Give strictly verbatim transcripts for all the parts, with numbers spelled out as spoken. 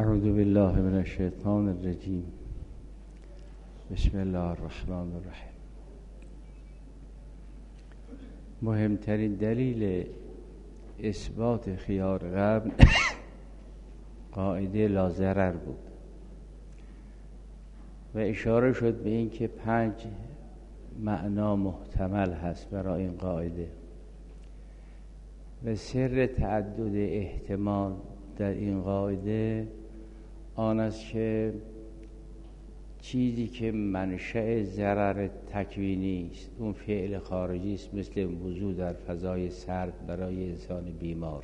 اعوذ بالله من الشیطان الرجیم. بسم الله الرحمن الرحیم. مهمترین دلیل اثبات خیار قبل قاعده لا ضرر بود و اشاره شد به این که پنج معنا محتمل هست برای این قاعده و سر تعدد احتمال در این قاعده آن است که چیزی که منشأ ضرر تکوینی است اون فعل خارجی است، مثل وضو در فضای سرد برای انسان بیمار،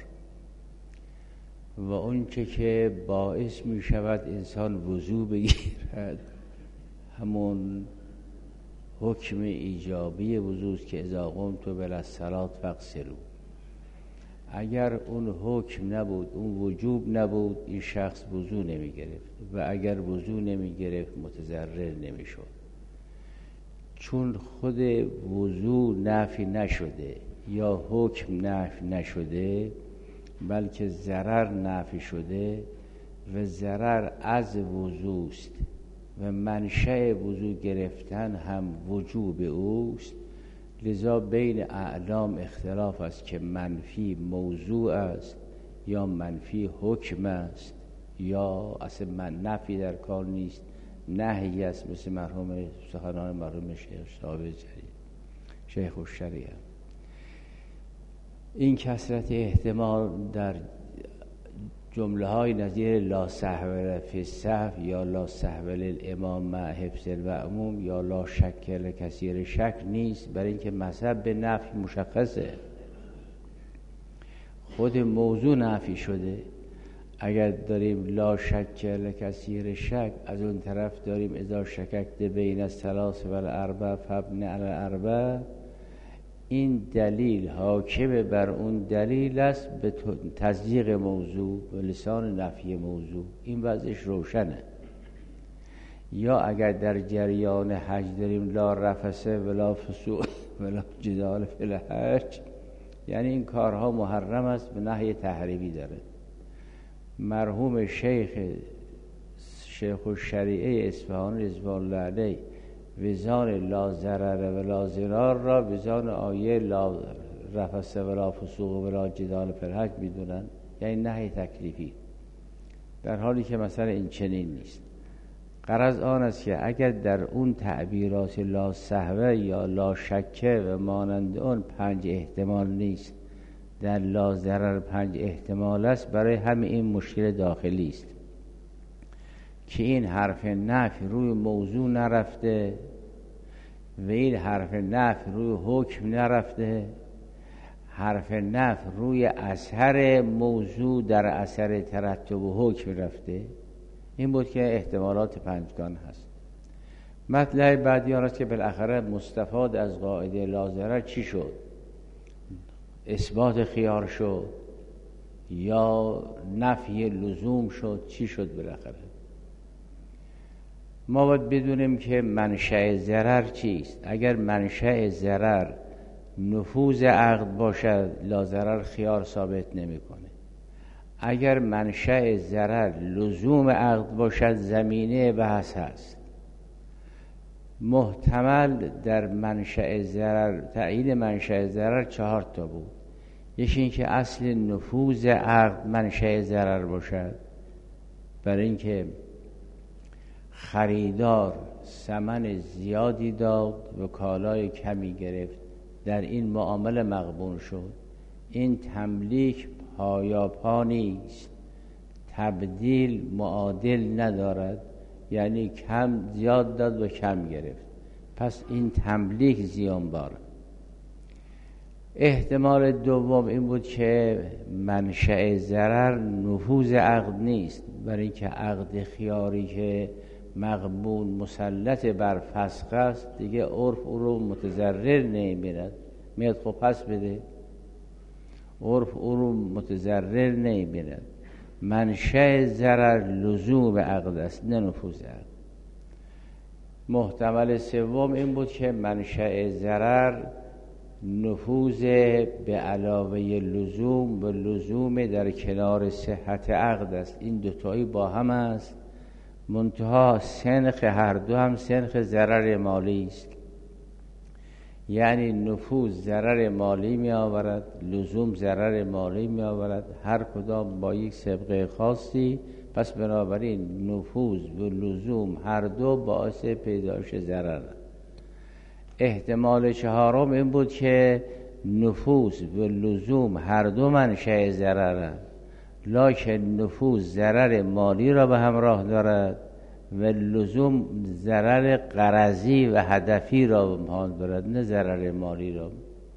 و اون چه که باعث می شود انسان وضو بگیرد همون حکم ایجابی وضو است که اذا قمتم الی الصلاة فاغسلوا. اگر اون حکم نبود، اون وجوب نبود، این شخص وضو نمی گرفت و اگر وضو نمی گرفت متضرر نمی شد، چون خود وضو نفی نشده یا حکم نفی نشده بلکه ضرر نفی شده و ضرر از وضوست و منشأ وضو گرفتن هم وجوب اوست. لذا بین اعلام اختلاف است که منفی موضوع است یا منفی حکم است یا اصلا من نفی در کار نیست، نهی است، مثل مرحوم سخنان مرحوم شیخ صاحب شیخ الشریعه. این کثرت احتمال در جمله های نظیر لا سهو فی السهو یا لا سهو للامام مع حفظ المأموم یا لا شک لکثیر شک نیست، برای اینکه مذهب به نفی مشخصه، خود موضوع نفی شده. اگر داریم لا شک لکثیر شک، از اون طرف داریم اذا شککت بین الثلاث و الاربع فابن علی الاربع، این دلیل حاکم بر اون دلیل است به تصدیق موضوع و لسان نفی موضوع. این وضعش روشنه. یا اگر در جریان حج داریم لا رفث ولا فسوق ولا جدال فی الحج، یعنی این کارها محرم است، به نهی تحریمی داره. مرحوم شیخ شیخ الشریعه اصفهانی رضوان الله علیه وزان لا ضرر و لا ضرار را وزان آیه لا رفث ولا فسوق ولا جدال فی الحج میدونن، یعنی نهی تکلیفی، در حالی که مثلا این چنین نیست. غرض آن است که اگر در اون تعبیرات لا سهو یا لا شکه و مانند اون پنج احتمال نیست، در لا ضرر پنج احتمال است، برای همین این مشکل داخلی است که این حرف نفی روی موضوع نرفته و این حرف نفی روی حکم نرفته، حرف نفی روی اثر موضوع در اثر ترتب و حکم رفته. این بود که احتمالات پنجگان هست. مطلب بعدی آن است که بالاخره مستفاد از قاعده لا ضرر چی شد؟ اثبات خیار شد یا نفی لزوم شد؟ چی شد بالاخره؟ ما باید بدونیم که منشأ ضرر چیست. اگر منشأ ضرر نفوذ عقد باشد، لا ضرر خیار ثابت نمیکنه. اگر منشأ ضرر لزوم عقد باشد، زمینه بحث هست. محتمل در منشأ ضرر، تعیین منشأ ضرر چهار تا بود. یکی این که اصل نفوذ عقد منشأ ضرر باشد، برای اینکه خریدار ثمن زیادی داد و کالای کمی گرفت، در این معامله مغبون شد. این تملیک پایاپا نیست، تبدیل معادل ندارد، یعنی کم زیاد داد و کم گرفت، پس این تملیک زیان بار. احتمال دوم این بود که منشأ ضرر نفوذ عقد نیست، برای اینکه عقد خیاری که مغبون مسلط بر فسخ است دیگه عرف او رو متضرر نمی‌بیند، میاد خب پس بده، عرف او رو متضرر نمی‌بیند. منشأ ضرر لزوم عقد است، نه نفوذ عقد. محتمل سوم این بود که منشأ ضرر نفوذ به علاوه لزوم و لزوم در کنار صحت عقد است. این دوتایی با هم است، منتها سنخ هر دو هم سنخ ضرر مالی است. یعنی نفوذ ضرر مالی می آورد، لزوم ضرر مالی می آورد، هر کدام با یک سابقه خاصی. پس بنابراین نفوذ و لزوم هر دو باعث پیدایش ضرر. احتمال چهارم این بود که نفوذ و لزوم هر دو منشأ ضررند، لکن نفوذ ضرر مالی را به همراه دارد و لزوم ضرر غرضی و هدفی را به همراه دارد، نه ضرر مالی را.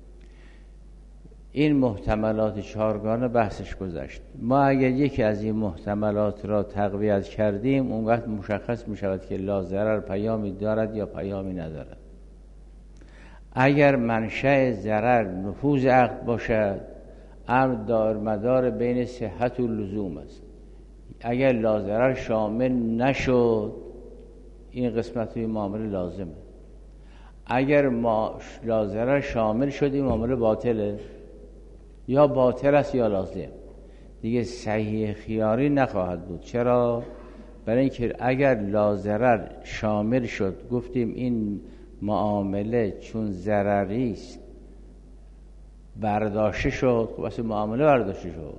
این محتملات چهارگانه بحثش گذشت. ما اگر یکی از این محتملات را تقویت کردیم، اون وقت مشخص می شود که لا ضرر پیامی دارد یا پیامی ندارد. اگر منشأ ضرر نفوذ عقد باشد، امر دار مدار بین صحت و لزوم است. اگر لا ضرر شامل نشد، این قسمت توی معامله لازمه. اگر ما لا ضرر شامل شد، این معامله باطله، یا باطل است یا لازم، دیگه صحیح خیاری نخواهد بود. چرا؟ برای اینکه اگر لا ضرر شامل شد، گفتیم این معامله چون ضرری است برداشته شد، خب اصلا معامله برداشته شد.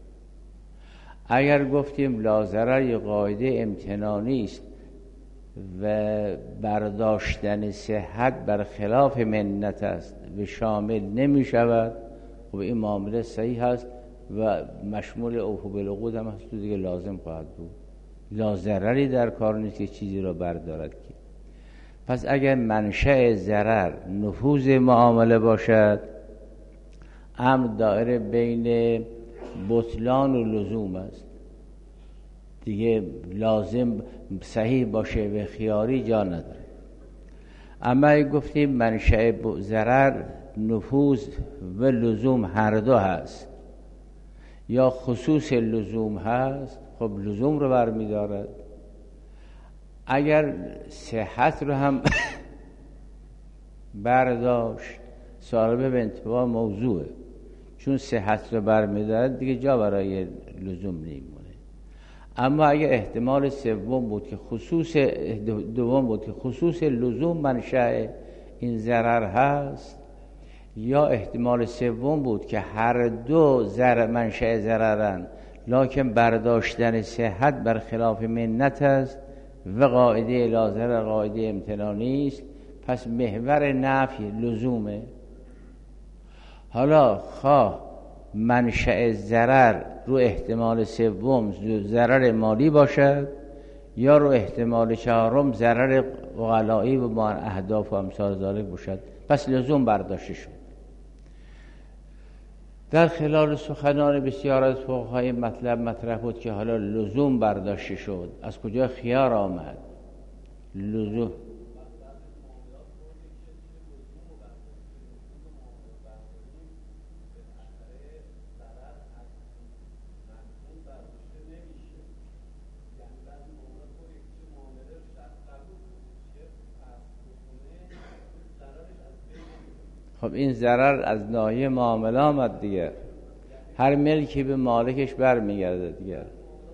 اگر گفتیم لا ضرر یک قاعده امتنانی است و برداشتن صحت بر خلاف منت است و شامل نمی شود، خب این معامله صحیح است و مشمول اوفو بالعقود هم هست، دیگه لازم خواهد بود. لا ضرری در کار نیست که چیزی را بردارد که. پس اگر منشأ ضرر نفوذ معامله باشد، امر دائره بین بطلان و لزوم است، دیگه لازم صحیح باشه و خیاری جا نداره. اما اگه گفتیم منشأ ضرر نفوذ و لزوم هر دو هست، یا خصوص لزوم هست، خب لزوم رو برمی دارد. اگر صحت رو هم برداشت، صاحب به انتباه موضوعه، چون صحت رو برمی دارد دیگه جا برای لزوم نمیمونه. اما اگر احتمال سوم بود که خصوص دوم بود که خصوص لزوم منشأ این ضرر هست، یا احتمال سوم بود که هر دو ضرر منشأ ضررن، لکن برداشتن صحت بر خلاف منت است و قاعده لا ضرر قاعده امتنانی است، پس محور نفی لزومه. حالا خواه منشأ ضرر رو احتمال سوم ضرر مالی باشد، یا رو احتمال چهارم ضرر غلایی و با اهداف و امثال ذالک باشد، پس لزوم برداشته شد. در خلال سخنان بسیار از فقهای مطلب مطرح بود که حالا لزوم برداشته شد، از کجا خیار آمد؟ لزوم خب این ضرر از ناحیه معامله آمد دیگه، هر ملکی به مالکش برمیگرده دیگه.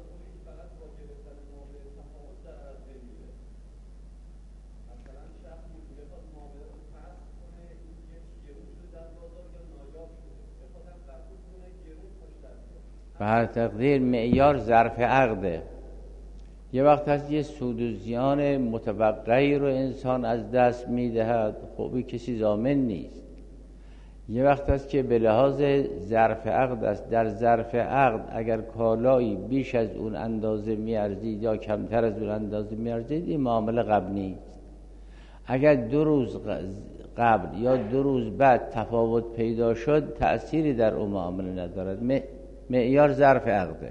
به هر تقدیر معیار ظرف عقده. یه وقت هست یه سود و زیان متوقعی رو انسان از دست میدهد، خب کسی ضامن نیست. یه وقت هست که به لحاظ ظرف عقد است. در ظرف عقد اگر کالایی بیش از اون اندازه میارزید یا کمتر از اون اندازه میارزید، این معامله قبل نیست. اگر دو روز قبل یا دو روز بعد تفاوت پیدا شد، تأثیری در اون معامله ندارد. معیار ظرف عقده.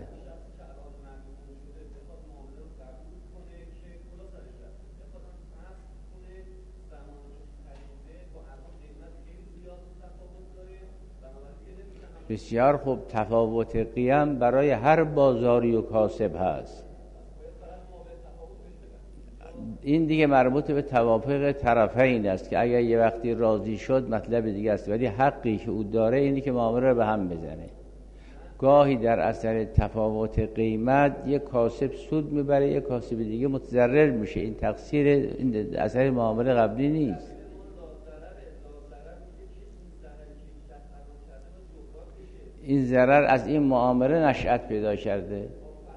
بسیار خوب. تفاوت قیم برای هر بازاری و کاسب هست. این دیگه مربوط به توافق طرفین است که اگر یه وقتی راضی شد مطلب دیگه است، ولی حقی که او داره اینی که معامله رو به هم بزنه. گاهی در اثر تفاوت قیمت یک کاسب سود میبره، یک کاسب دیگه متضرر میشه. این تقصیر این اثر معامله قبلی نیست. این ضرر از این معامله نشأت پیدا کرده.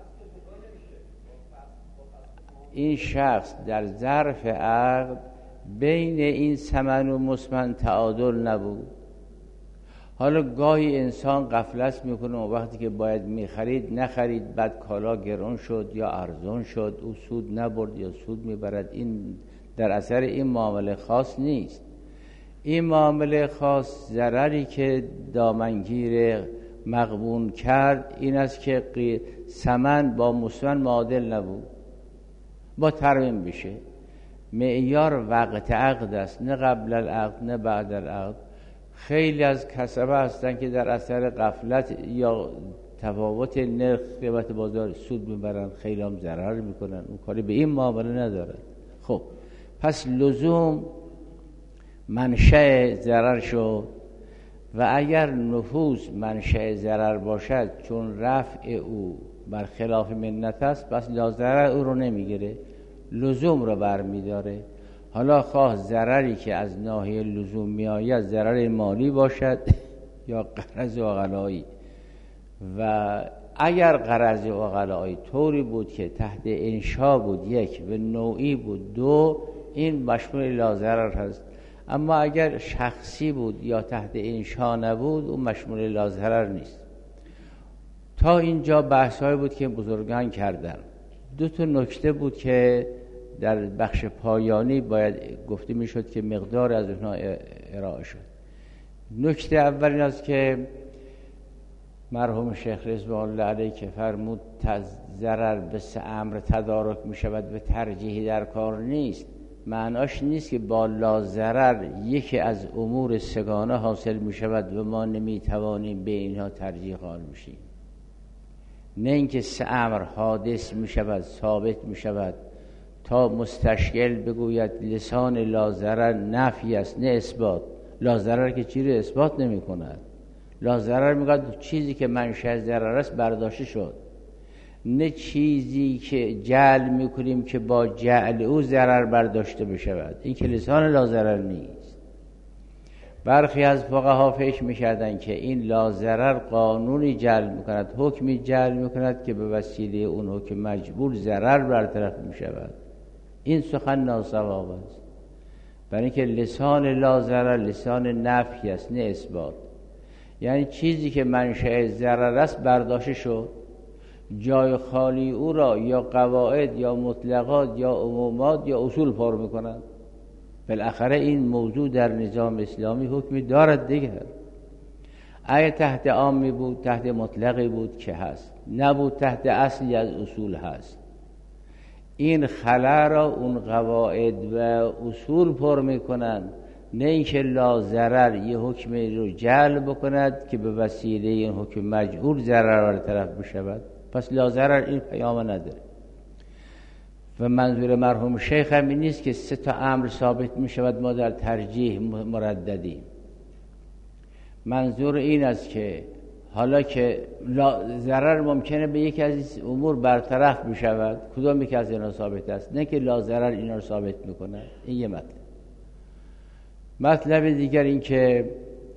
این شخص در ظرف عقد بین این ثمن و مثمن تعادل نبود. حالا گاهی انسان غفلت میکنه و وقتی که باید میخرید نخرید، بعد کالا گران شد یا ارزان شد، او سود نبرد یا سود میبرد. این در اثر این معامله خاص نیست. این معامله خاص ضرری که دامنگیر مغبون کرد این است که ثمن با مثمن معادل نبود، با ترمیم بشه. معیار وقت عقد است، نه قبل العقد نه بعد العقد. خیلی از کسبه هستن که در اثر غفلت یا تفاوت نرخ قیمت بازار سود میبرن، خیلی هم ضرر میکنن. اون کاری به این معامله ندارن. خب پس لزوم منشأ ضرر شد و اگر نفوذ منشأ ضرر باشد، چون رفع او بر خلاف منت است، پس ضرر او رو نمیگیره، لزوم رو برمیداره. حالا خواه ضرری که از ناحیه لزوم می آید ضرر مالی باشد یا قرض عقلایی. و اگر قرض عقلایی طوری بود که تحت انشا بود یک و نوعی بود دو، این مشمول لاضرر هست. اما اگر شخصی بود یا تحت انشا نبود، اون مشمول لاضرر نیست. تا اینجا بحث‌هایی بود که بزرگان کردن. دو تا نکته بود که در بخش پایانی باید گفته میشد که مقدار از اونها ارائه شد. نکته اول این است که مرحوم شیخ رضوان الله علیه که فرمود ضرر به سه امر تدارک می شود و ترجیحی در کار نیست، معناش نیست که با لا ضرر یکی از امور سگانه حاصل می شود و ما نمی توانیم به اینها ترجیح قائل میشیم. نه اینکه سه امر حادث می شود، ثابت می شود تا مستشکل بگوید لسان لا ضرر نفی است نه اثبات. لا ضرر که چیزی اثبات نمی کند. لا ضرر میگوید چیزی که منشأ ضرر است برداشته شد، نه چیزی که جعل میکنیم که با جعل او ضرر برداشته بشود. این که لسان لا ضرر نیست. برخی از فقها فکر میکردن که این لا ضرر قانونی جعل میکند، حکمی جعل میکند که به وسیله اون حکم مجبور ضرر برطرف میشود. این سخن ناصواب است، برای اینکه لسان لا ضرر لسان نفی است نه اثبات. یعنی چیزی که منشأ ضرر است برداشته شد، جای خالی او را یا قواعد یا مطلقات یا عمومات یا اصول پر میکنند. بالاخره این موضوع در نظام اسلامی حکمی دارد دیگر. اگه تحت عامی بود، تحت مطلقی بود که هست، نبود تحت اصلی از اصول هست. این خلا را اون قواعد و اصول پر میکنند، نه اینکه لا ضرر یه حکمی رو جعل بکند که به وسیله این حکم مجعول ضرر برطرف بشود. پس لا ضرر این پیام نداره. و منظور مرحوم شیخ هم این نیست که سه تا امر ثابت می شود ما در ترجیح مرددیم. منظور این است که حالا که ضرر ممکنه به یکی از امور برطرف بشود، کدام یکی از اینا ثابت است، نه که لا ضرر اینا رو ثابت میکنه. این یه مطلب. مطلب دیگر این که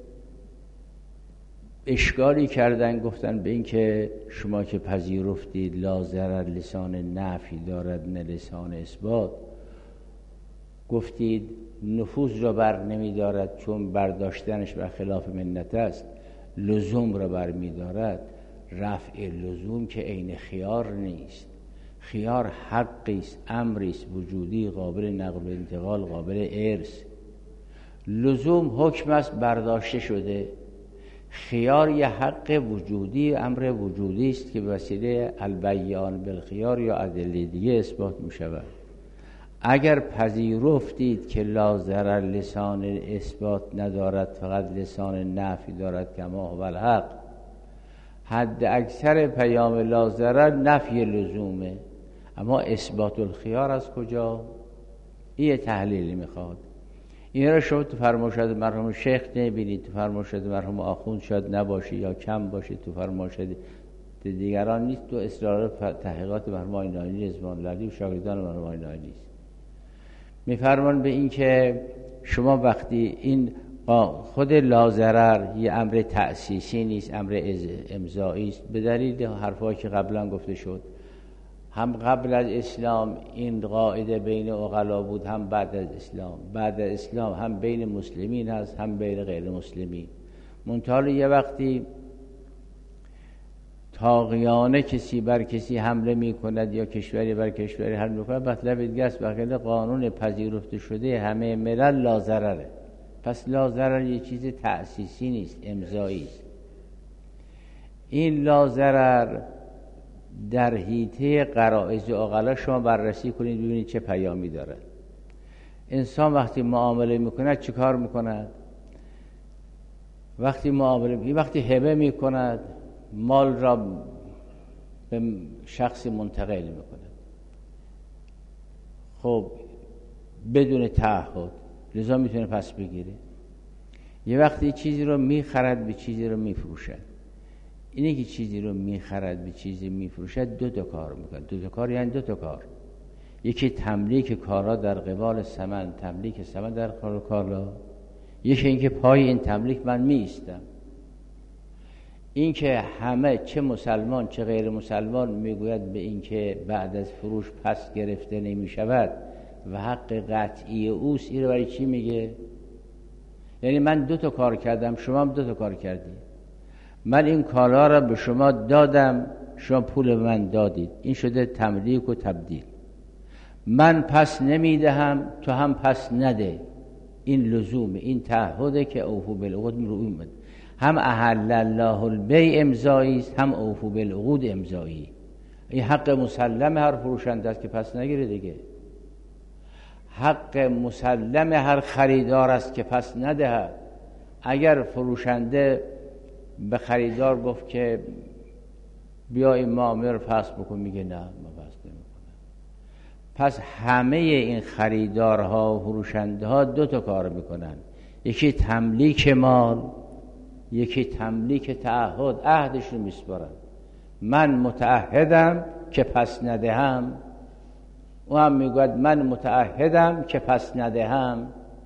اشکالی کردن، گفتن به این که شما که پذیرفتید لا ضرر لسان نفی دارد نه لسان اثبات، گفتید نفوذ را بر نمی دارد چون برداشتنش بر خلاف منت است، لزوم را بر می دارد. رفع لزوم که عین خیار نیست. خیار حقی است، امری است وجودی، قابل نقل و انتقال، قابل ارث. لزوم حکم است برداشته شده. خیار یه حق وجودی، امر وجودی است که به وسیله البیان بالخیار یا ادله دیگه اثبات می شود. اگر پذیرفتید که لا ضرر لسان اثبات ندارد، فقط لسان نفی دارد کما هو الحق، حد اکثر پیام لا ضرر نفی لزومه. اما اثبات الخیار از کجا؟ این یه تحلیلی میخواد. این را شما تو فرمایشات مرحوم شیخ نبینید، تو فرمایشات مرحوم آخوند شاید نباشه یا کم باشه، تو فرمایشات دیگران نیست، تو اصرار تحقیقات مرحوم آقای نایینی رضوان الله علیه و شاگردان مرحوم آقای نایینی است. میفرمان به این که شما وقتی این خود لاضرر یه امر تأسیسی نیست، امر امضایی است، به دلیل حرفایی که قبلا گفته شد. هم قبل از اسلام این قاعده بین عقلا بود، هم بعد از اسلام. بعد از اسلام هم بین مسلمین هست، هم بین غیر مسلمین. منتها یه وقتی طاغیانه کسی بر کسی حمله می کند یا کشوری بر کشوری حمله می کند، مطلب دیگه است. بقیه قانون پذیرفته شده همه ملل لاضرره. پس لاضرر یه چیز تأسیسی نیست، امضایی است. این لاضرر در حیطه غرایز و عقلا شما بررسی کنید ببینید چه پیامی داره. انسان وقتی معامله میکند چه کار میکند؟ وقتی معامله می وقتی هبه میکند مال را به شخص منتقل میکند، خب بدون تعهد، لذا میتونه پس بگیره. یه وقتی چیزی رو میخرد به چیزی رو میفروشد. اینه که چیزی رو میخرد به چیزی میفروشد دو تا کار میکنه. دو تا کار یعنی دو تا کار. یکی تملیک کارا در قبال ثمن، تملیک ثمن در قبال کالا. یکی اینکه پای این تملیک من میایستم. این که همه چه مسلمان چه غیر مسلمان میگوید به این که بعد از فروش پس گرفته نمیشود و حق قطعی اوست، این رو برای چی میگه؟ یعنی من دو تا کار کردم، شما هم دو تا کار کردی. من این کالا را به شما دادم، شما پول به من دادید. این شده تملیک و تبدیل. من پس نمیدهم، تو هم پس نده. این لزومه، این تعهده که اوفو بالعقود رو اومد. هم احل الله البیع امضایی است، هم اوفو بالعقود امضایی. این حق مسلم هر فروشنده است که پس نگیره دیگه. حق مسلم هر خریدار است که پس ندهد. اگر فروشنده به خریدار گفت که بیا این معامله رو پس بکن، میگه نه من پس نمیکنم. پس همه این خریدارها و فروشنده ها دو تا کار میکنن. یکی تملیک مال، یکی تملیک تعهد. عهدش رو میسپارن. من متعهدم که پس ندهم، او هم میگوید من متعهدم که پس ندهم.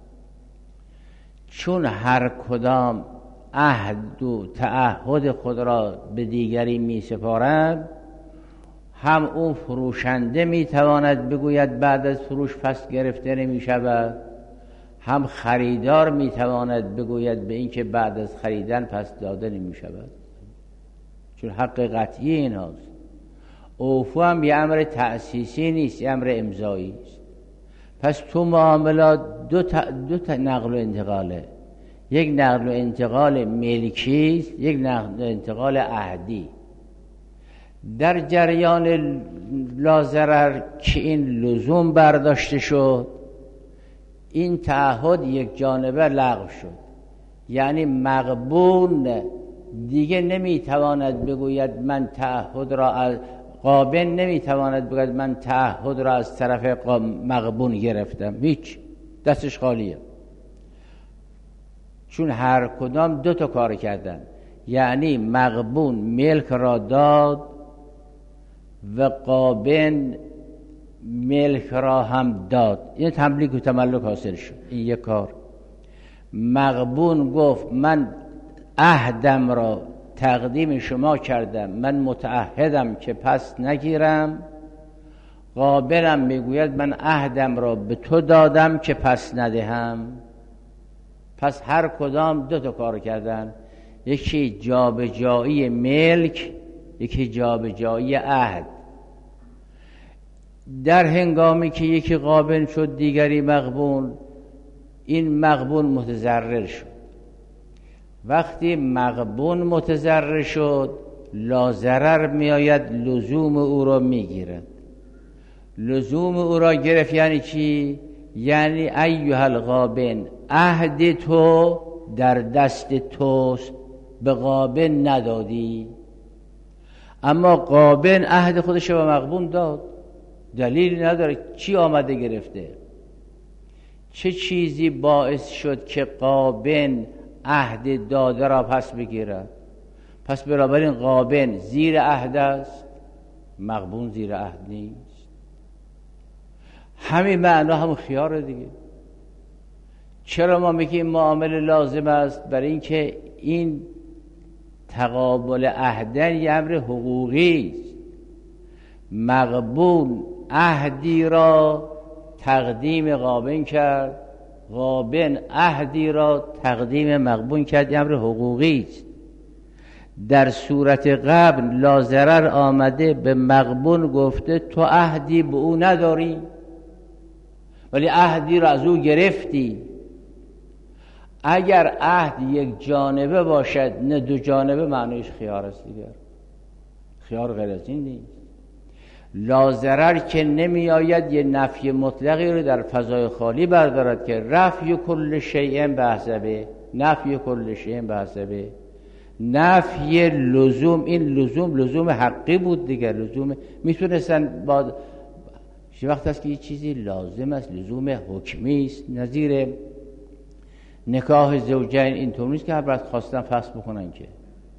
چون هر کدام عهد و تعهد خود را به دیگری می سپارند، هم اون فروشنده می تواند بگوید بعد از فروش پس گرفته نمی شود، هم خریدار می تواند بگوید به این که بعد از خریدن پس داده نمی شود، چون حق قطعی این هاست. اوفو هم یه امر تأسیسی نیست، یه امر امضایی است. پس تو معاملات دو تا, دو تا نقل و انتقاله. یک نقل و انتقال ملکی است، یک نقل و انتقال عهدی. در جریان لاضرر که این لزوم برداشته شد، این تعهد یک جانبه لغو شد. یعنی مغبون دیگه نمیتواند بگوید من تعهد را از قابل نمیتواند بگوید من تعهد را از طرف مغبون گرفتم، هیچ، دستش خالیه. چون هر کدام دو تا کار کردن. یعنی مغبون ملک را داد و قابل ملک را هم داد. این تملیک و تملک حاصل شد. این یک کار. مغبون گفت من عهدم را تقدیم شما کردم، من متعهدم که پس نگیرم. قابلم میگوید من عهدم را به تو دادم که پس ندهم. پس هر کدام دو تا کار کردن. یکی جابجایی ملک، یکی جابجایی عهد. در هنگامی که یکی قابل شد دیگری مغبون، این مغبون متضرر شد. وقتی مغبون متضرر شد، لاضرر میآید لزوم او را میگیرد. لزوم او را گرفت یعنی چی؟ یعنی ایها الغابن، عهد تو در دست توست، به قابن ندادی. اما قابن عهد خودش به مغبون داد، دلیلی نداره چی آمده گرفته. چه چیزی باعث شد که قابن عهد داده را پس بگیرد؟ پس بنابراین قابن زیر عهد است، مغبون زیر عهد نیست. همین معنا هم خیار دیگه. چرا ما میگیم معامله لازم است؟ برای اینکه این تقابل عهدن یه امر حقوقی است. مغبون عهدی را تقدیم قابن کرد، قابن عهدی را تقدیم مغبون کرد، یه امر حقوقی است. در صورت قبل لاضرر آمده به مغبون گفته تو عهدی به او نداری ولی عهدی را از او گرفتی. اگر عهد یک جانبه باشد نه دو جانبه، معنیش خیار است دیگر. خیار غیر از این نیست. لاضرر که نمی آید یه نفی مطلقی رو در فضای خالی بردارد که رفع کل شیء بحسبه، نفی کل شیء بحسبه. نفی لزوم، این لزوم لزوم حقی بود دیگر. لزوم میتونستن با چه وقت است که یه چیزی لازم است، لزوم حکمی است. نظیر نکاح زوجین اینطور نیست که هر وقت خواستن فسخ بکنن. که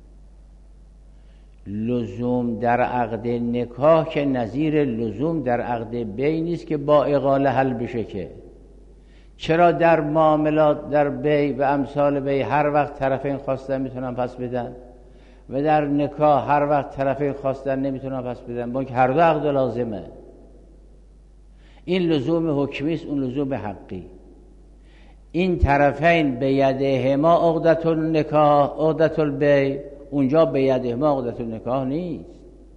لزوم در عقد نکاح که نظیر لزوم در عقد بی نیست که با اقاله حل بشه. که چرا در معاملات در بی و امثال بی هر وقت طرفین خواستن میتونن پس بدن و در نکاح هر وقت طرفین خواستن نمیتونن پس بدن، با اینکه هر دو عقد لازمه. این لزوم حکمی است، اون لزوم حقی. این طرفین به یدهما عقدة النکاح عقدة البی، اونجا به یدهما عقدة النکاح نیست.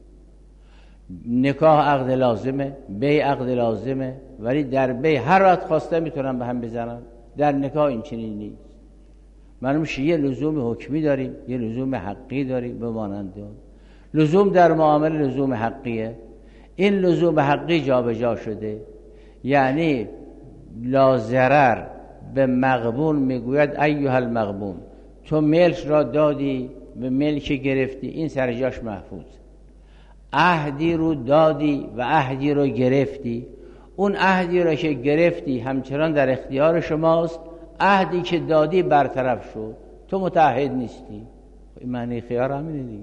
نکاح عقد لازمه، بی عقد لازمه، ولی در بی هر وقت خواسته میتونن به هم بزنن. در نکاح این چنین نیست. معلوم میشه یه لزوم حکمی داریم، یه لزوم حقی داریم. به مانند لزوم در معامله لزوم حقیه، این لزوم حقی جا به جا شده. یعنی لاضرر به مغبون میگوید ایها المغبون، تو ملک را دادی به ملک گرفتی، این سر جاش محفوظ. عهدی رو دادی و عهدی رو گرفتی، اون عهدی رو که گرفتی همچنان در اختیار شماست. عهدی که دادی برطرف شد، تو متعهد نیستی. این معنی خیار همینه دیگه.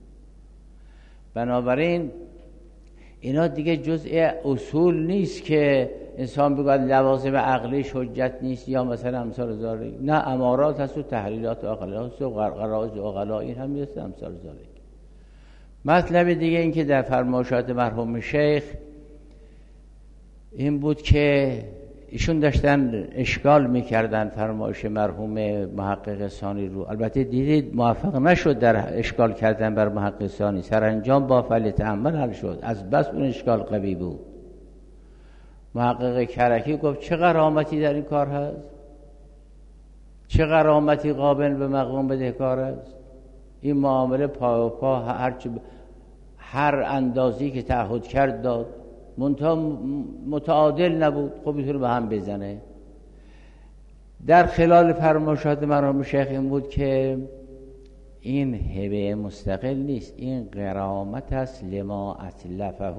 بنابراین اینا دیگه جزء اصول نیست که انسان بگوید لوازم عقلیش حجت نیست یا مثلا امثال ذالک. نه، امارات هست و تحلیلات عقلا هست و غرائز عقلا، این هم هست امثال ذالک. مطلب دیگه این که در فرمایشات مرحوم شیخ این بود که ایشون داشتن اشکال میکردن فرمایش مرحوم محقق ثانی رو. البته دیدید موفق نشد در اشکال کردن بر محقق ثانی، سرانجام با فعل تأمل حل شد. از بس اون اشکال قوی بود. محقق کرکی گفت چه غرامتی در این کار هست؟ چه غرامتی قابل به مغبون بدهکار است؟ این معامله پا و پا هر, هر اندازی که تعهد کرد داد، منتها متعادل نبود. خب میتونه به هم بزنه. در خلال فرمایشات مرحوم شیخ این بود که این هبه مستقل نیست، این غرامت است لما اتلفه.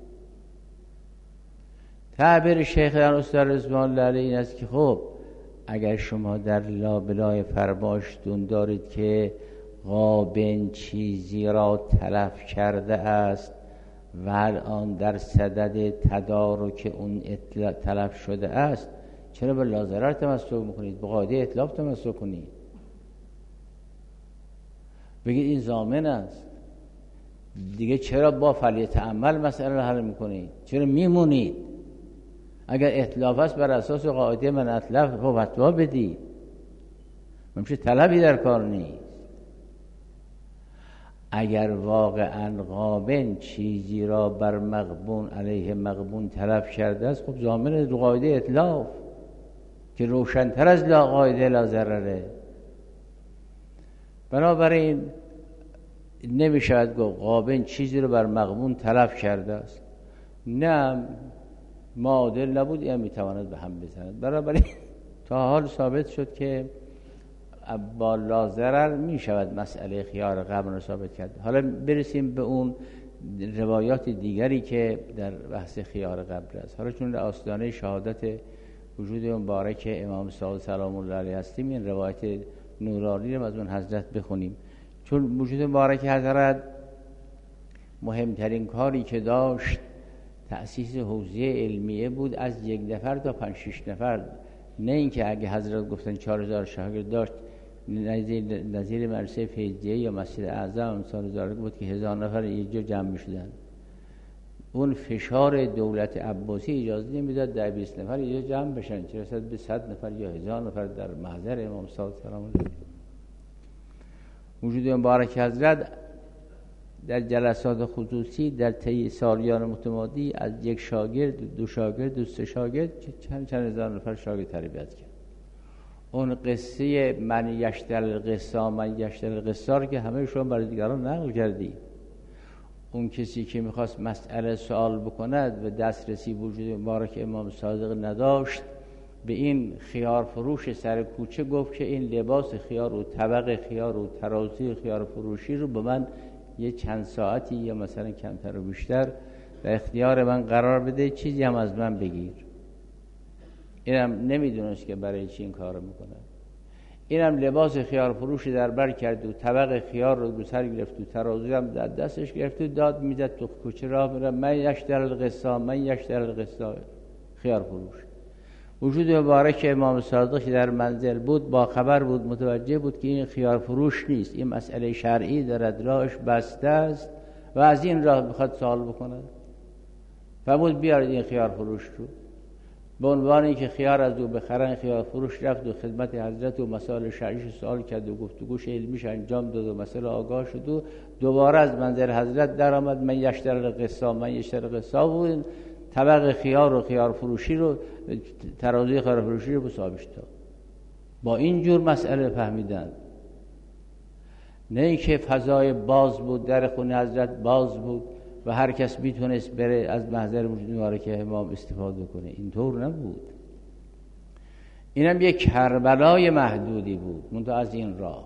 تعبیر شیخ در استاد رضوان الله علیه این است که خب اگر شما در لابلای فرمایشتون دارید که قابن چیزی را تلف کرده است و الان در صدد تدارک اون تلف شده است، چرا به لاضرر تمسک میکنید؟ به قاعده اتلاف تمسک کنید. بگید این ضامن است دیگه. چرا با فعل تأمل مسئله را حل میکنید؟ چرا میمونید؟ اگر اتلاف است بر اساس قاعده من اتلف خب فتوا بدید. ممشه طلبی در کار نیست. اگر واقعا قابن چیزی را بر مغبون علیه مغبون تلف کرده است، خب ضامن قاعده اتلاف که روشن‌تر از لا قاعده لا ضرره. بنابراین نمیشود گفت قابن چیزی رو بر مغبون تلف کرده است. نه، معادل نبود یا میتواند به هم بزند. بنابراین تا حال ثابت شد که با لا ضرر می شود مسئله خیار قبل رو ثابت کرد. حالا برسیم به اون روایات دیگری که در بحث خیار قبل است. حالا چون آستانه شهادت وجود مبارک امام صادق سلام الله علیه هستیم، این روایت نورانی رو از اون حضرت بخونیم. چون وجود مبارک حضرت مهمترین کاری که داشت تأسیس حوزه علمیه بود، از یک نفر تا پنج شش نفر، نه اینکه اگه حضرت گفتن چهار هزار شاگرد داشت نظیر, نظیر مدرسه فیضیه یا مسجد اعظم امثال هزار بود که هزار نفر یک جا جمع می‌شدن. اون فشار دولت عباسی اجازه نمیداد در بیست نفر یک جا جمع بشن، چه رسد به صد نفر یا هزار نفر در محضر امام صادق سلام الله علیه. وجود مبارک حضرت در جلسات خصوصی در طی سالیان متمادی از یک شاگرد، دو شاگرد، دو سه شاگرد چند چند هزار نفر شاگرد تربیت کرد. اون قصه من یشتر القصه من یشتر القصه که همه شما برای دیگران نقل کردی. اون کسی که میخواست مسئله سوال بکند و دسترسی وجود مبارک امام صادق نداشت، به این خیار فروش سر کوچه گفت که این لباس خیار و طبق خیار و ترازی خیار فروشی رو به من یه چند ساعتی یا مثلا کمتر و بیشتر در اختیار من قرار بده، چیزی هم از من بگیر. اینم نمیدونست که برای چی این کارو میکنه. اینم لباس خیار فروشی در بر کرد و طبق خیار رو رو سر گرفت و ترازی هم در دستش گرفت و داد میزد تو کوچه راه میره من یشتر القصه من یشتر القصه خیار فروش. وجود مبارک امام صادق که در منزل بود با خبر بود، متوجه بود که این خیار فروش نیست، این مسئله شرعی دارد، راهش بسته است و از این راه بخواد سوال بکنه. فرمود بیارید این خیار فروش رو. به عنوان اینکه خیار از او بخرن، خیار فروش رفت و خدمت حضرت و مسائل شرعیش سوال کرد و گفتگوش علمیش انجام داد و مسئله آگاه شد و دوباره از منزل حضرت در آمد. من یشتر القصه من یشتر القصه و طبق خیار و خیار فروشی رو، ترازوی خیار فروشی رو به صاحبش داد. با این جور مسئله فهمیدن، نه اینکه فضای باز بود، در خونه حضرت باز بود و هر کس میتونست بره از محضر وجود مبارک امام استفاده کنه. اینطور نبود. اینم یک کربلای محدودی بود. منتها از این راه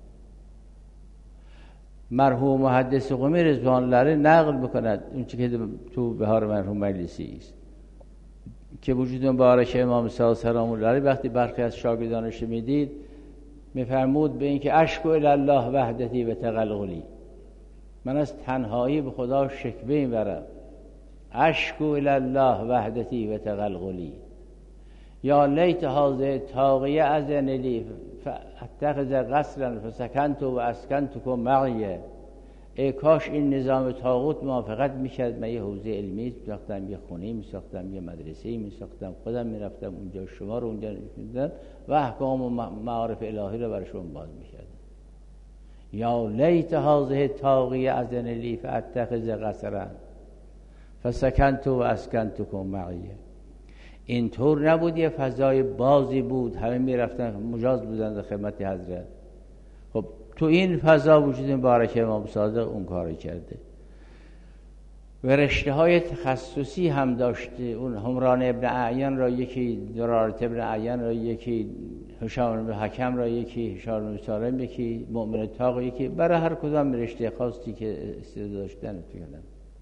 مرحوم محدث قمی رضوان الله نقل بکند اون چیزی که تو بهار مرحوم مجلسی است که وجود مبارک امام صادق سلام الله علیه وقتی برخی از شاگردانش میدید میفرمود به اینکه اشکو الی الله وحدتی و تقلقلی، من از تنهایی به خدا شکوه میبرم. اشکو الی الله وحدتی و تقلقلی یا لیت هذه طاغیه اذن لی فاتخذ قصرا فسکنت و اسکنتکم معی. ای کاش این نظام طاغوت موافقت میشد، من یه حوزه علمی میساختم، یه خونه میساختم، یه مدرسه میساختم، خودم میرفتم اونجا، شما رو اونجا میدادم و احکام و معارف الهی رو برای شما باز میکردم. یا لیت هذه طاغیه اذن لی فاتخذ قصرا فسکنت و اسکنتکم معی. اینطور نبود، یه فضای بازی بود، همه میرفتن مجاز بودن در خدمت حضرت. خب تو این فضا وجود مبارک امام صادق اون کاری کرده و رشته های تخصصی هم داشته. اون همران ابن اعین را یکی، درارت ابن اعین را یکی، هشام بن حکم را یکی، هشام بن سالم یکی، مؤمن طاق یکی، برای هر کدام رشته خاصی که استعداد داشتن کردن.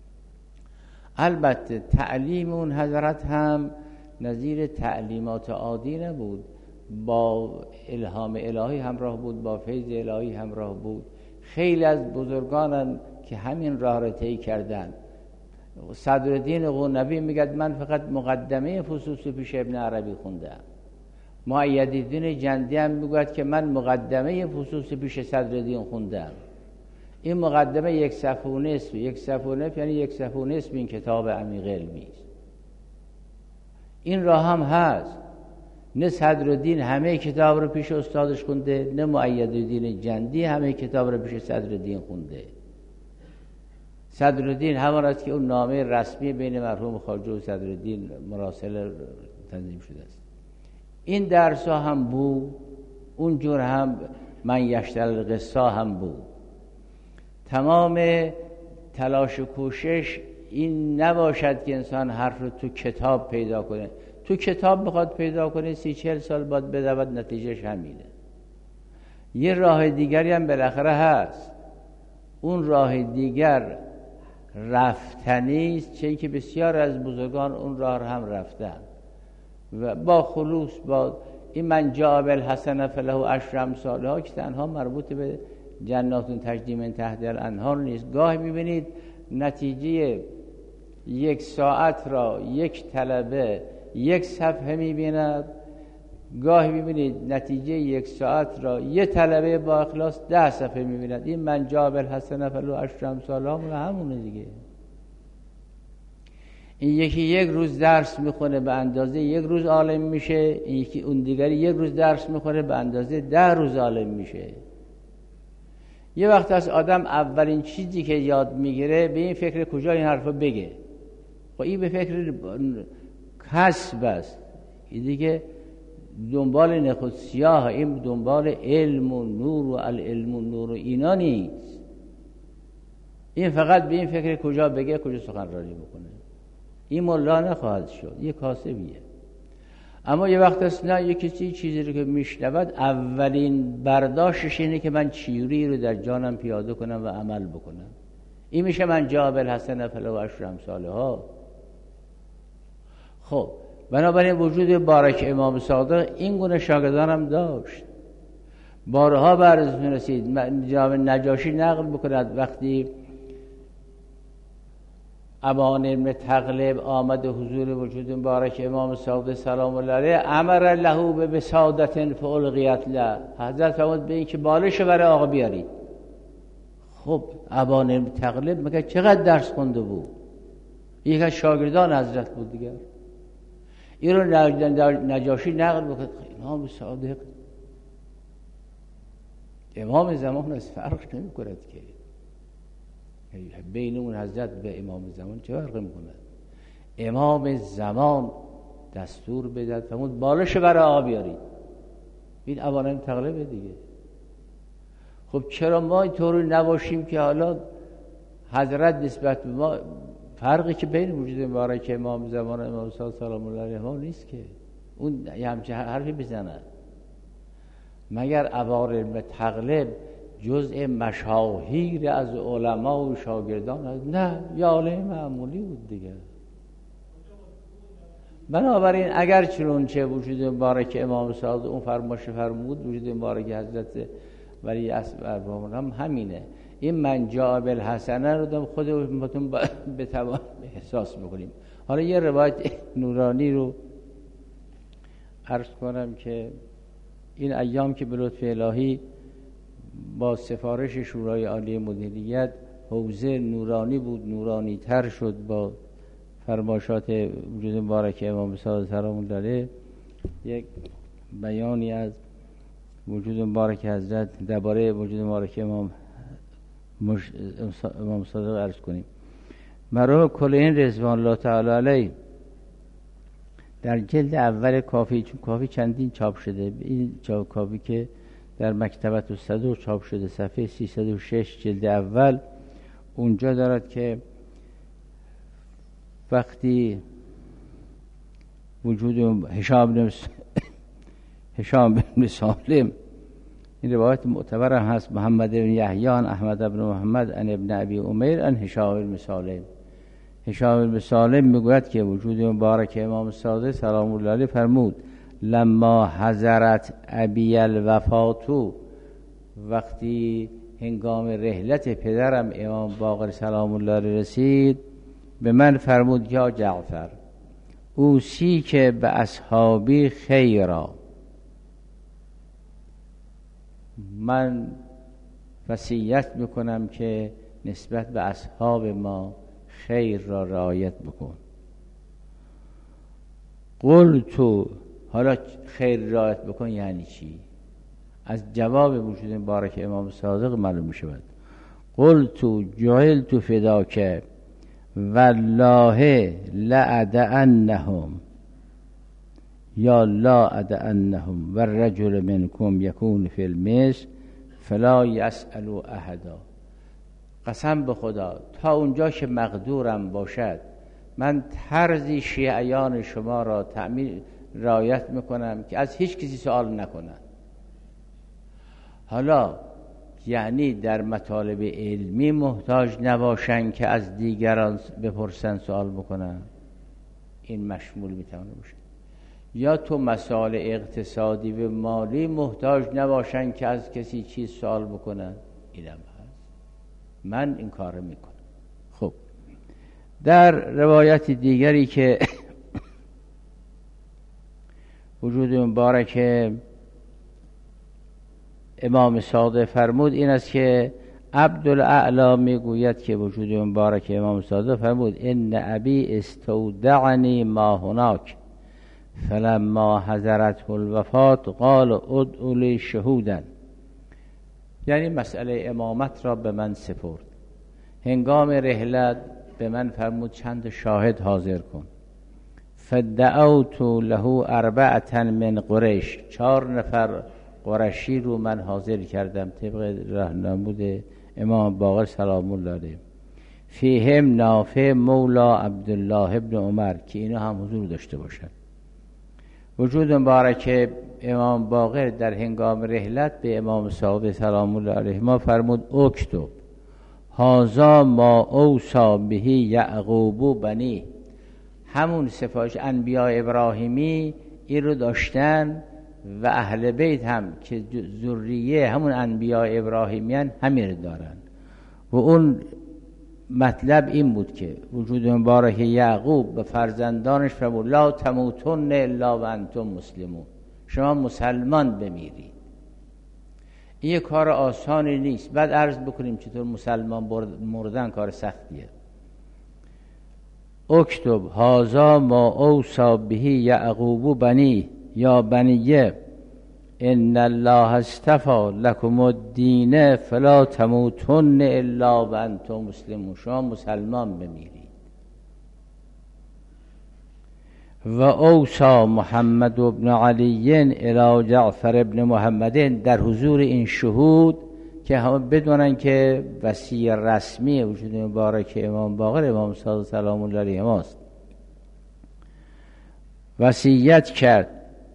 البته تعلیم اون حضرت هم نظیر تعلیمات عادی نبود، با الهام الهی همراه بود، با فیض الهی همراه بود. خیلی از بزرگانن که همین راه را طی کردن. صدرالدین قونبی میگه من فقط مقدمه فصوص پیش ابن عربی خوندم. مؤیدالدین جندی هم میگه که من مقدمه فصوص پیش صدرالدین خوندم. این مقدمه یک صفحه و نصف، یک صفحه و نصف یعنی یک صفحه و نصف این کتاب عمیق علمی است. این راه هم هست. نه صدرالدین همه کتاب رو پیش استادش خونده، نه مؤیدالدین جندی همه کتاب رو پیش صدرالدین خونده. صدرالدین همان است که اون نامه رسمی بین مرحوم خواجه و صدرالدین مراسل تنظیم شده است. این درس ها هم بود، اونجور هم من یشتر القصه هم بود. تمام تلاش و کوشش این نباشد که انسان حرف رو تو کتاب پیدا کنه. تو کتاب بخواد پیدا کنه سی چهل سال بعد بدود، نتیجهش همینه. یه راه دیگری هم بالاخره هست. اون راه دیگر رفتنی است، چون که بسیار از بزرگان اون راه هم رفتن. و با خلوص، با این من جاء بالحسنه فله عشر امثالها که تنها مربوط به جنات تجری من تحتها الانهار نیست. گاه میبینید نتیجه یک ساعت را یک طلبه یک صفحه میبیند، گاهی میبینید نتیجه یک ساعت را یک طلبه با اخلاص ده صفحه میبیند. این من جاء بالحسنه فله عشر امثالها همونه دیگه. این یکی یک روز درس میخونه به اندازه یک روز عالم میشه، این یکی اون دیگری یک روز درس میخونه به اندازه ده روز عالم میشه. یه وقت از آدم اولین چیزی که یاد میگیره به این فکر کجا این حرفو بگه. خب این به فکر کسب است، این دیگه دنبال نخود سیاه، این دنبال علم و نور و العلم و نور و اینا نیست. این فقط به این فکر کجا بگه کجا سخنرانی بکنه. این ملا نخواهد شد، یه کاسبیه. اما یه وقت است نه، یه کسی چیزی رو که میشنود اولین برداشتش اینه که من چیوری رو در جانم پیاده کنم و عمل بکنم. این میشه من جاء بالحسنه فله عشر امثالها. خب بنابراین وجود بارک امام صادق این گونه شاگردانم داشت. بارها برزتون رسید جناب نجاشی نقل بکند وقتی ابان ابن تغلب آمد حضور وجود مبارک امام صادق سلام الله علیه، امر له به وسادت فالقیت له، حضرت فرمود به این که بالش برای آقا بیارید. خب ابان ابن تغلب مگه چقدر درس خونده بود؟ یک از شاگردان حضرت بود دیگر. این رو نجاشی نقل بکرد. امام صادق امام زمان از فرق نمی کند که بین اون حضرت به امام زمان چه فرق میکنه؟ امام زمان دستور بداد فرمود بالش برای آقا بیارید. این اوانم تغلبه دیگه. خب چرا ما اینطوری نباشیم که حالا حضرت نسبت به ما فرقی که بین وجود مبارک امام زمان و امام صادق سلام الله علیه ما نیست که اون همچه حرفی بزنه. مگر ابان تغلب جزء مشاهیر از علما و شاگردان هست؟ نه، یه عالم معمولی بود دیگه. بنابراین اگر چنانچه وجود مبارک امام صادق اون فرمایش فرمود وجود مبارک حضرت ولی اصل هم همینه. این من جاء بالحسنه رو دم خودمون به تمام احساس میکنیم. حالا یه روایت نورانی رو عرض کنم که این ایام که به لطف الهی با سفارش شورای عالی مدیریت حوزه نورانی بود، نورانی تر شد با فرمایشات وجود مبارک امام صادق سلام الله علیه. یک بیانی از وجود مبارک حضرت درباره وجود مبارک امام مش... امام صادق عرض کنیم. مرحوم کلینی رضوان الله تعالی علیه در جلد اول کافی، چون کافی چندین چاپ شده، این چاپ کافی که در مکتبت الصدور چاپ شده صفحه سیصد و شش جلد اول، اونجا دارد که وقتی وجود هشام بن هشام بن سالم، این روایت معتبر هم هست، محمد بن یحیی عن احمد بن محمد عن ابن ابی امیر عن هشام بن سالم. هشام بن سالم میگوید که وجود مبارک امام صادق سلام الله علیه فرمود لما حضرت ابی الوفاتو، وقتی هنگام رحلت پدرم امام باقر سلام الله علیه رسید، به من فرمود یا جعفر اوصی که به اصحابی خیرا، من وصیت میکنم که نسبت به اصحاب ما خیر را رعایت بکن. قلتو، حالا خیر رعایت بکن یعنی چی؟ از جواب وجود مبارک امام صادق معلوم میشود. قلتو جعلت فداک والله لأدعنهم یا لا أدعنهم والرجل منکم یکون فی المصر فلا یسألوا احدا. قسم به خدا تا اونجا که مقدورم باشد من طرزی شیعیان شما را تعمیر رعایت میکنم که از هیچ کسی سوال نکنن. حالا یعنی در مطالب علمی محتاج نباشن که از دیگران بپرسن سوال بکنن، این مشمول میتونه باشه. یا تو مسائل اقتصادی و مالی محتاج نباشن که از کسی چیز سوال بکنن. اینم هست، من این کار میکنم. خب در روایت دیگری که وجود مبارک امام صادق فرمود این است که عبدالاعلی میگوید که وجود مبارک امام صادق فرمود ان ابی استودعنی ما هناک فلما حضرته الوفات قال ادعوا لی شهودا، یعنی مسئله امامت را به من سپرد. هنگام رحلت به من فرمود چند شاهد حاضر کن. فدعوت له اربعة من قریش، چهار نفر قرشی رو من حاضر کردم طبق راهنمود امام باقر سلام الله علیه. فیهم نافع مولا عبدالله ابن عمر، که اینا هم حضور داشته باشند. وجود مبارک امام باقر در هنگام رحلت به امام صادق سلام الله علیه ما فرمود اکتب هذا ما اوصی به یعقوب بنی، همون سفارش انبیاء ابراهیمی این رو داشتن و اهل بیت هم که ذریه همون انبیاء ابراهیمیان همین رو دارن. و اون مطلب این بود که وجود مبارک یعقوب به فرزندانش فرمود لا تموتن الا و انتم مسلمون، شما مسلمان بمیرید. این کار آسانی نیست. بعد عرض بکنیم چطور مسلمان مردن کار سختیه. اکتب هذا ما اوصی به یعقوب بنی یا بنیه ان الله اصطفى لكم الدین فلا تموتن الا و انتم مسلمون، شما مسلمان بمیرید. و اوصى محمد بن علی الی جعفر بن محمد، در حضور این شهود که همه بدونن که وصی رسمی وجود مبارک امام باقر امام صادق سلام الله علیه ماست، وصیت کرد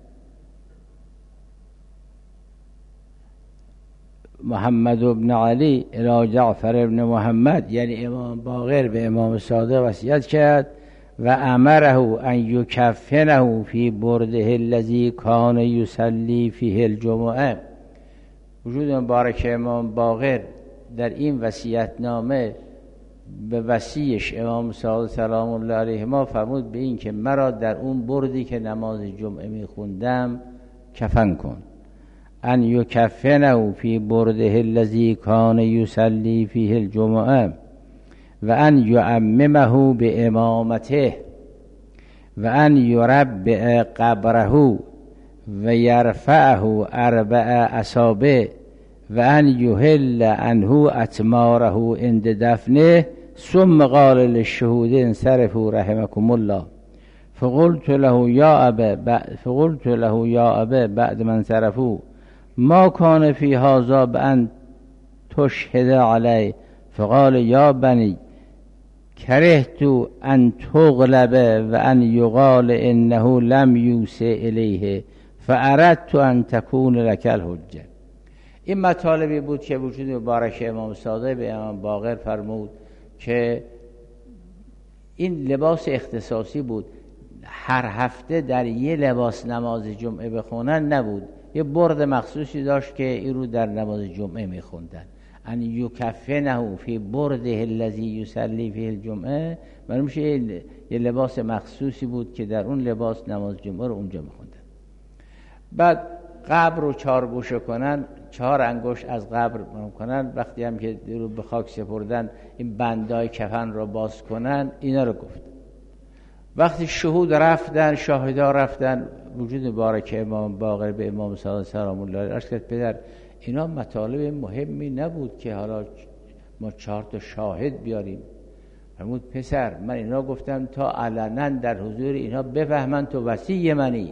محمد بن علی الی جعفر بن محمد، یعنی امام باقر به امام صادق وصیت کرد و امره ان یکفنه فی برده الذی کان یصلی فیه الجمعه. وجود مبارک امام باقر در این وصیت‌نامه به وصیش امام صادق سلام الله علیه ما فرمود به این که مرا در اون بردی که نماز جمعه میخوندم کفن کن. ان یکفنه فی برده الذی کان یصلی فیه الجمعه و ان یعممه به امامته و ان یربع قبره و یرفعه اربع اصابع و ان یهل عنه اتماره عند دفنه ثم قال للشهود انصرفوا رحمكم الله. فقلت له یا ابا فقلت له یا ابا بعد من انصرفوا ما کان فی هذا بان تشهد علی. فقال یا بنی کرهت ان تغلب و ان یقال انه لم یوصی الیه فاردت ان تکون لک الحجه. این مطالبی بود که وجود مبارک امام صادق به امام باقر فرمود که این لباس اختصاصی بود، هر هفته در یه لباس نماز جمعه بخونن نبود، یه برد مخصوصی داشت که این رو در نماز جمعه میخوندن. ان یکفنه فی برده الذی یصلی فیه الجمعه، معلوم میشه یه لباس مخصوصی بود که در اون لباس نماز جمعه رو اونجا میخوندن. بعد قبر رو چهار گوشه کنن، چهار انگشت از قبر کنن، وقتی هم که رو به خاک سپردن این بندای کفن رو باز کنن، اینا رو گفت. وقتی شهود رفتن، شاهدا رفتن، وجود مبارک امام باقر به امام صادق سلام الله علیه عرض کرد پدر اینا مطالب مهمی نبود که حالا ما چهار تا شاهد بیاریم. فرمود پسر من اینا گفتم تا علنا در حضور اینا بفهمن تو وصی منی.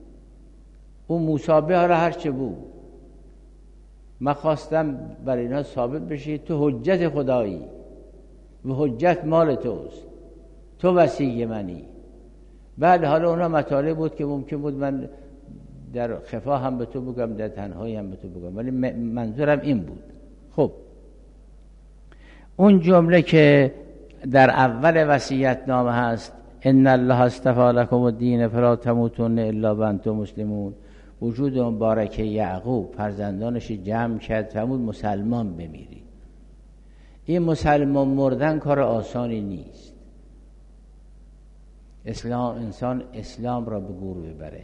اون مصابه حالا هر چه بود من خواستم برای اینا ثابت بشی تو حجت خدایی و حجت مال توست، تو وصی منی. بعد حالا اونا مطالب بود که ممکن بود من در خفا هم به تو بگم، در تنهایی هم به تو بگم، ولی منظورم این بود. خب اون جمله که در اول وصیت نامه هست ان الله اصطفى لكم الدین فلا تموتن الا وانتم مسلمون. وجود مبارک یعقوب فرزندانش جمع کرد فرمود مسلمان بمیرید. این مسلمان مردن کار آسانی نیست. اسلام انسان اسلام را به گور ببره.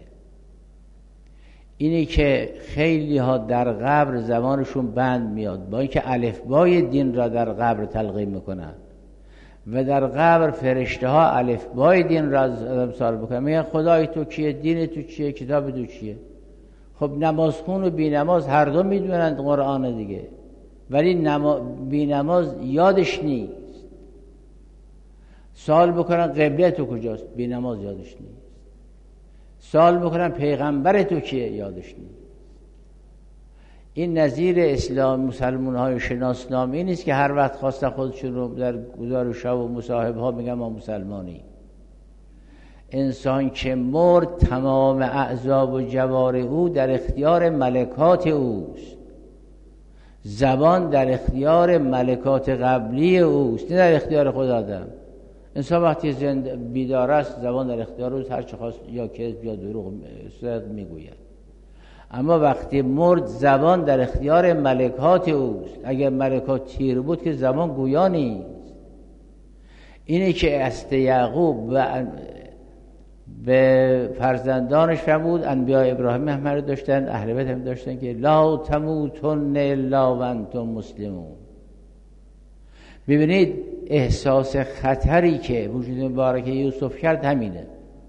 اینی که خیلی ها در قبر زبانشون بند میاد با اینکه الفبای دین را در قبر تلقین میکنن و در قبر فرشته ها الفبای دین را از سوال بکنن، میگن خدای تو کیه، دین تو چیه، کتاب تو چیه. خب نمازخون و بی نماز هر دو میدونند قرآن دیگه، ولی نما... بی نماز یادش نیست. سوال بکنن قبله تو کجاست، بی نماز یادش نیست. سوال بکنن پیغمبر تو کیه، یادش نیست. این نظیر اسلام مسلمان های شناسنامی نیست که هر وقت خواستن خودشون رو در گزارش ها و مصاحبه ها میگن ما مسلمانی. انسان که مرد تمام اعضا و جوارح او در اختیار ملکات اوست. زبان در اختیار ملکات قبلی اوست، نه در اختیار خود آدم. انسان وقتی زنده بیدار است زبان در اختیار اوست، هر چه خواست یا کذب یا دروغ صدق میگوید. اما وقتی مرد زبان در اختیار ملکات اوست. اگر ملکات تیر بود که زبان گویا نیست. اینه که است یعقوب و به فرزندانش فرمود، انبیاء ابراهیم هم داشتن، اهل بیت هم داشتن که لا تموتن الا وانتم مسلمون. ببینید احساس خطری که وجود مبارک یوسف کرد همینه.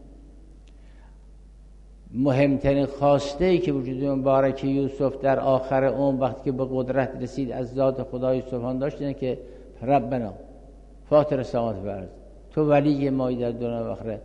مهمترین خواسته ای که وجود مبارک یوسف در آخر عمر وقتی که به قدرت رسید از ذات خدای سبحان داشت اینه که ربنا فاطر السماوات و الارض تو ولی مایی در دنیا و آخرت،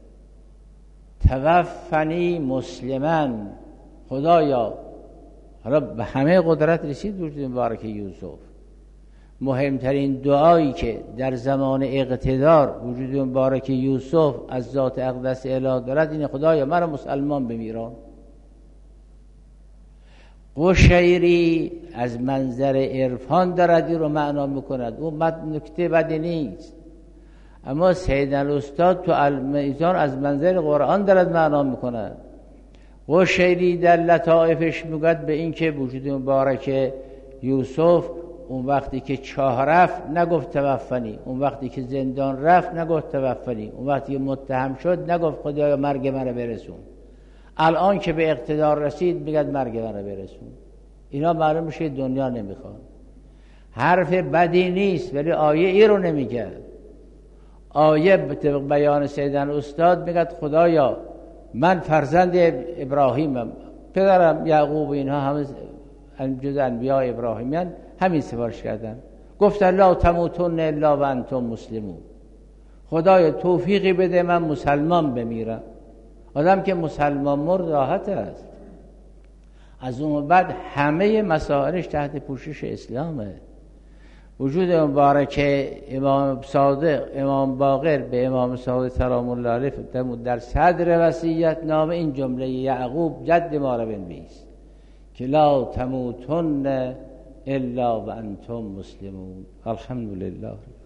توفنی مسلما. خدایا رب همه قدرت رسید وجود مبارک یوسف. مهمترین دعایی که در زمان اقتدار وجود مبارک یوسف از ذات اقدس اله دارد اینه خدایا مرا مسلمان بمیران. قشیری از منظر عرفان دارد این رو معنا میکند. اون نکته بدی نیست، اما سید الاستاد تو المیزان از منظر قرآن دارد معنا میکند. قشیری در لطائفش میگوید به این که وجود مبارک یوسف اون وقتی که چاه رفت نگفت توفنی، اون وقتی که زندان رفت نگفت توفنی، اون وقتی که متهم شد نگفت خدایا مرگ منو برسون. الان که به اقتدار رسید میگه مرگ منو برسون. اینا معلوم میشه دنیا نمیخواد. حرف بدی نیست ولی آیه ای رو نمیگه. آیه به بیان سیدن استاد میگه خدایا من فرزند ابراهیمم، پدرم یعقوب اینها همه جز انبیاء ابراهیمیان همین سفارش کردن. گفتن لا تموتن الا وانتم مسلمون. خدایا توفیقی بده من مسلمان بمیرم. آدم که مسلمان مرد راحت است. از اون بعد همه مسائلش تحت پوشش اسلامه. وجود مبارک امام صادق امام باقر به امام صادق سلام الله علیه در صدر وصیت نامه این جمله یعقوب جد ما را بنویس که لا تموتن الا وانتم مسلمون. الحمدلله.